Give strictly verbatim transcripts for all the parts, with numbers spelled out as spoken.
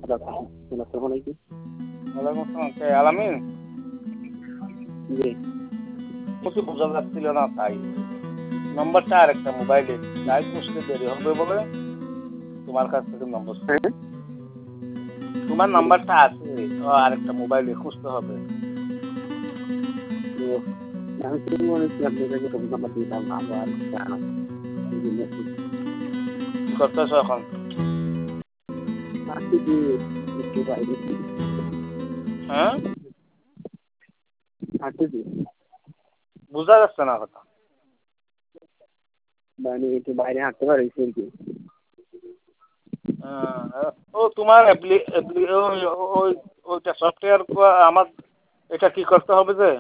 আসসালামু আলাইকুম। ওয়ালাইকুম আসসালাম। কে আলামিন? জি। কিছু বোঝা যাচ্ছিল না তাই। নম্বরটা আরেকটা মোবাইলে তাই খুঁজতে দেরি হবে বলে তোমার কাছ থেকে নম্বর হ্যাঁ? তোমার জি। নাম্বারটা আছে ও আরেকটা মোবাইলে খুঁজতে হবে। তো আমি তো মনে হচ্ছে আপনাকে ফোন নাম্বার দিতাম আবার জানাম। এই জন্য কি করতেছো এখন? আজকে কি একটু বাইরে হ্যাঁ? আজকে কি বোঝা যাচ্ছে না কথা। মানে একটু বাইরে হাঁটতে পারছি আর কি। আহ, ও তোমার অ্যাপ্লি অ্যাপ্লি ওই ওই ওইটা সফটওয়্যার আমার এটা কি করতে হবে যে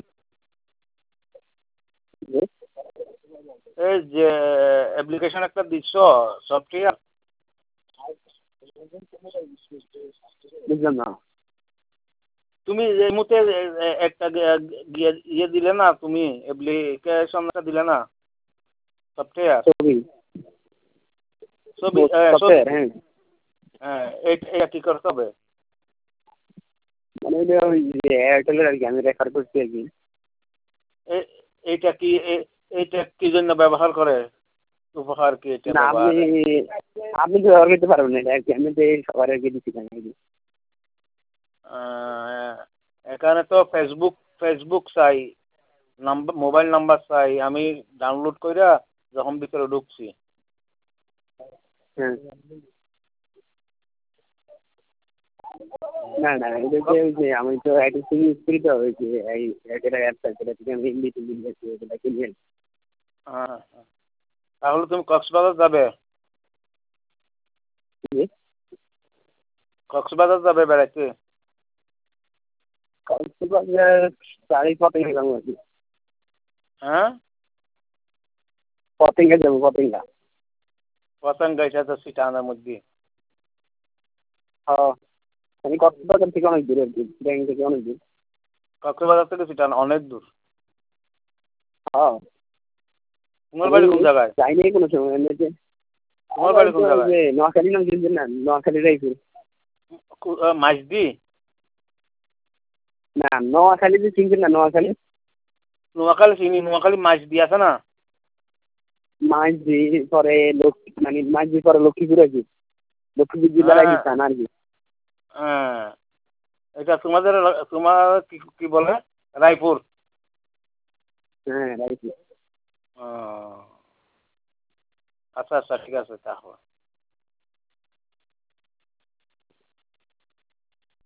যে এই যে অ্যাপ্লিকেশন একটা দিচ্ছ সফটওয়্যার বুঝলাম না। তুমি এই মুহূর্তে একটা গিয়ে ইয়ে দিলে না তুমি অ্যাপ্লিকেশনটা দিলে না সফটওয়্যার ছবি ছবি আহ, ছবি সফটওয়্যার হ্যাঁ। হ্যাঁ এই- এটা কি করতে হবে মানে এটা ওই যে এয়ারটেলের আর কি আমি রেফার করছি আর কি। এ- এইটা কি এ- এইটা কি জন্য ব্যবহার করে উপহার কি এটা না আপনি ব্যবহার আপনি তো ব্যবহার করতে পারবেন না এটা আর কি আমি তো এই সবার আর কি দিচ্ছিলাম আর কি। আহ, এখানে তো ফেসবুক ফেসবুক চাই নাম্বার মোবাইল নাম্বার চাই আমি ডাউনলোড কইরা যখন ভিতরে ঢুকছি হ্যাঁ না না এটা যে ওই যে আমি তো এয়ারটেল সিম ইউজ করি তো ওই যে এই এয়ারটেলের অ্যাপটা যেটা থেকে আমি হিন্দি টিভি দেখি ওটা কিনে হ্যাঁ, হ্যাঁ। তাহলে তুমি কক্সবাজার যাবে আনছি। কক্সবাজার যাবে বেড়াইতে কক্সবাজার চারি পতেঙ্গা যাবো আর কি। হ্যাঁ পতেঙ্গা যাবো পতেঙ্গা। পতঙ্গ এটা তো সিটানের মধ্যে হ্যাঁ আমি কক্সবাজার থেকে অনেক দূরে আর কি ব্যাংক থেকে অনেক দূর। কক্সবাজার থেকে সিটান অনেক দূর হ্যাঁ তোমার আমি বাড়ি কোন জায়গায় যাইনি কোনো সময় এমনিতে। তোমার আমার বাড়ি তো কোন ওই জায়গায় যে নোয়াখালী নাম চিনছেন না নোয়াখালী রাইপুর। মাঝদি না নোয়াখালী যে চিনছেন না নোয়াখালী নোয়াখালী চিনি নোয়াখালী মাঝদি আছে না মাঝদি পরে লক্ষ্মী মানে মাঝদি পরে লক্ষ্মীপুর আর কি লক্ষ্মীপুর জেলার আর কি হ্যাঁ থানা আর কি। হ্যাঁ এটা তোমাদের তোমার কি কি বলে রায়পুর হ্যাঁ রাইপুর। ও, আচ্ছা আচ্ছা ঠিক আছে তাহলে